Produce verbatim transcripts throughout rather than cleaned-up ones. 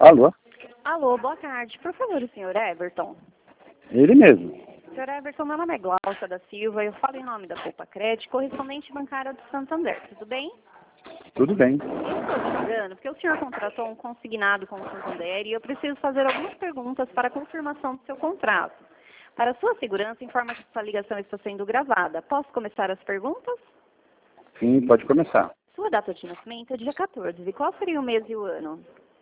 Alô? Alô, boa tarde. Por favor, o senhor Everton. Ele mesmo. Senhor Everton, meu nome é Glaucia da Silva, eu falo em nome da Poupa Crédito, correspondente bancária do Santander, tudo bem? Tudo bem. Eu estou te ligando porque o senhor contratou um consignado com o Santander e eu preciso fazer algumas perguntas para a confirmação do seu contrato. Para sua segurança, informa que sua ligação está sendo gravada. Posso começar as perguntas? Sim, pode começar. Sua data de nascimento é dia quatorze. E qual seria o mês e o ano?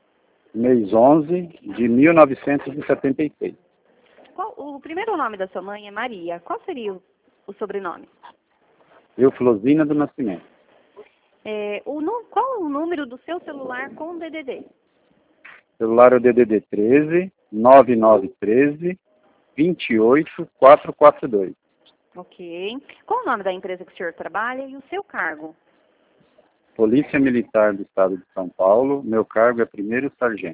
Mês onze de mil novecentos e setenta e seis. Qual, o primeiro nome da sua mãe é Maria. Qual seria o, o sobrenome? Euflosina do Nascimento. É, o, nu- qual o número do seu celular com D D D? Celular é o D D D treze, nove nove um três, dois oito, quatro quatro dois. Ok. Qual o nome da empresa que o senhor trabalha e o seu cargo? Polícia Militar do Estado de São Paulo. Meu cargo é primeiro sargento.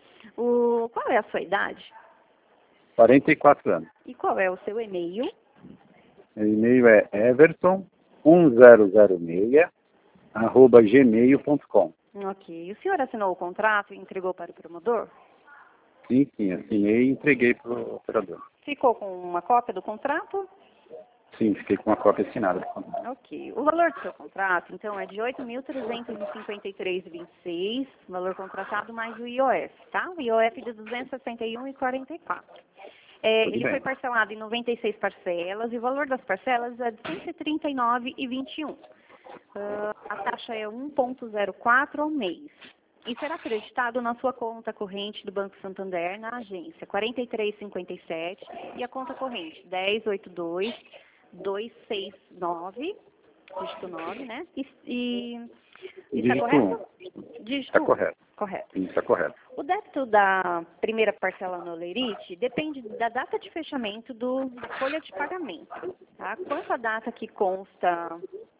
O, qual é a sua idade? quarenta e quatro anos. E qual é o seu e-mail? Meu e-mail é everton um zero zero seis arroba gmail ponto com. Ok. O senhor assinou o contrato e entregou para o promotor? Sim, sim, assinei e entreguei para o operador. Ficou com uma cópia do contrato? Sim, fiquei com uma cópia assinada do contrato. Ok. O valor do seu contrato, então, é de oito mil trezentos e cinquenta e três vírgula vinte e seis, valor contratado mais o I O F, tá? O I O F de duzentos e sessenta e um vírgula quarenta e quatro. É, Tudo ele bem. foi parcelado em noventa e seis parcelas e o valor das parcelas é de cento e trinta e nove vírgula vinte e um. Ah, a taxa é um vírgula zero quatro ao mês. E será acreditado na sua conta corrente do Banco Santander, na agência quarenta e três cinquenta e sete e a conta corrente dez oitenta e dois, duzentos e sessenta e nove, dígito nove, né? E, e está Dígito correto? um. Dígito Está um. correto. Correto. Sim, está correto. O débito da primeira parcela no Lerite depende da data de fechamento do folha de pagamento. Tá? Quanto a data que consta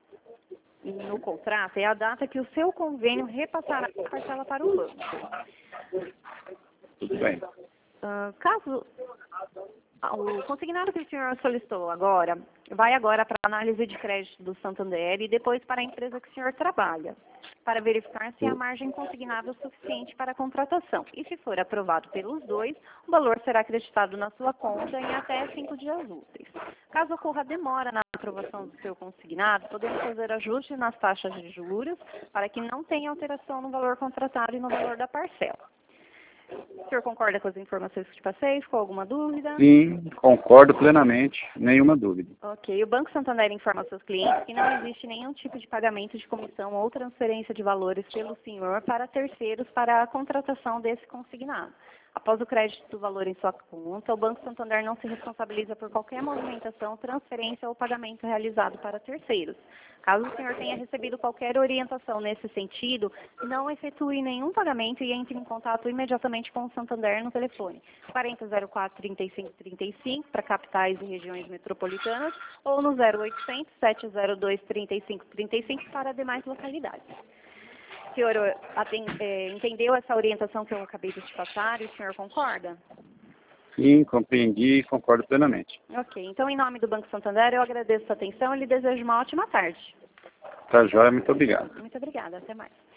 no contrato é a data que o seu convênio repassará a parcela para o banco. Tudo bem. Ah, caso o consignado que o senhor solicitou agora, vai agora para a análise de crédito do Santander e depois para a empresa que o senhor trabalha, para verificar se a margem consignada é suficiente para a contratação. E se for aprovado pelos dois, o valor será acreditado na sua conta em até cinco dias úteis. Caso ocorra demora na aprovação do seu consignado, podemos fazer ajustes nas taxas de juros para que não tenha alteração no valor contratado e no valor da parcela. O senhor concorda com as informações que te passei? Ficou alguma dúvida? Sim, concordo plenamente, nenhuma dúvida. Ok. O Banco Santander informa aos seus clientes que não existe nenhum tipo de pagamento de comissão ou transferência de valores pelo senhor para terceiros para a contratação desse consignado. Após o crédito do valor em sua conta, o Banco Santander não se responsabiliza por qualquer movimentação, transferência ou pagamento realizado para terceiros. Caso o senhor tenha recebido qualquer orientação nesse sentido, não efetue nenhum pagamento e entre em contato imediatamente com o Santander no telefone quarenta zero quatro, trinta e cinco trinta e cinco para capitais e regiões metropolitanas ou no zero oitocentos, sete zero dois, trinta e cinco trinta e cinco para demais localidades. O senhor aten- eh, entendeu essa orientação que eu acabei de te passar e o senhor concorda? Sim, compreendi e concordo plenamente. Ok. Então, em nome do Banco Santander, eu agradeço a atenção e lhe desejo uma ótima tarde. Tá joia, muito obrigado. Muito obrigada. Até mais.